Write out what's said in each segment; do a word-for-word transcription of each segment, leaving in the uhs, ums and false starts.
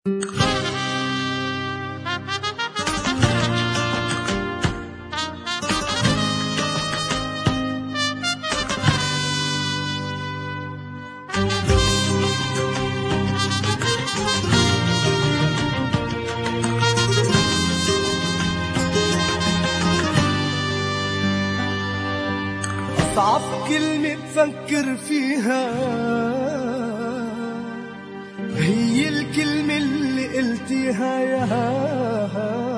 أصعب كلمة بفكر فيها هي الكلمة اللي قلتيها ياها.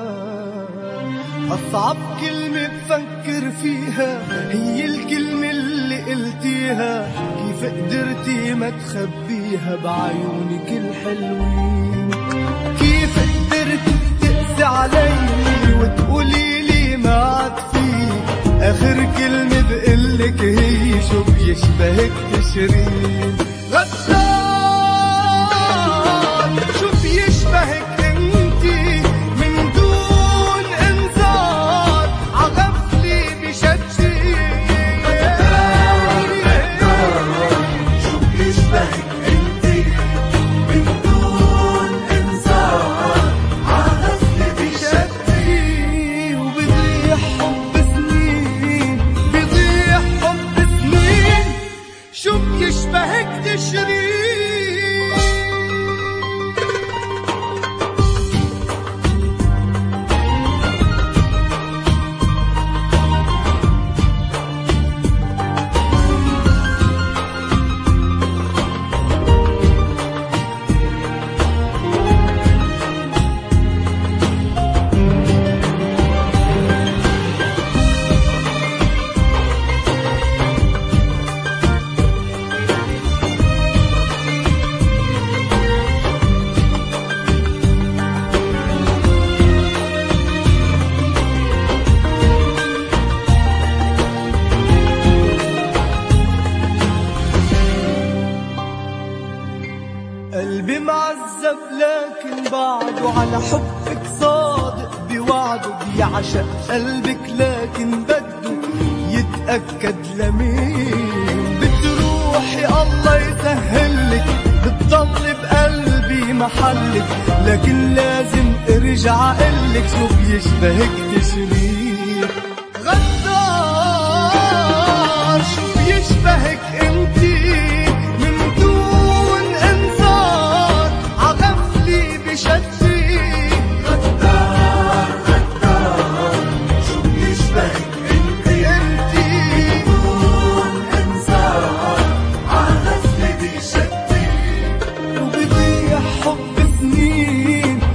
أصعب كلمة بفكر فيها هي الكلمة اللي قلتيها. كيف قدرتي ما تخبيها بعيونك الحلوين؟ كيف قدرتي تقسي علي وتقولي لي ما عاد فيك؟ آخر كلمة بقلك هي شو بيشبهك تشرين؟ غدار شو بيشبهك انتي من دون انذار عغفلي بشجي. غدار شو بيشبهك انتي من دون انذار عغفلي بشجي. وبضيع حب سنين بضيع حب سنين شو بيشبهك تشرين؟ قلبي معذب لكن بعده على حبك صادق بوعده. بيعشق قلبك لكن بده يتأكد لمين. بتروحي الله يسهلك بتضل بقلبي محلك، لكن لازم ارجع اقلك شو بيشبهك تشرين. غدار شو بيشبهك انتي من دون انذار عغفلي بشجي. غدار غدار شو بيشبهك انتي انتي من دون انذار عغفلي بشجي. وبضيع حب سنين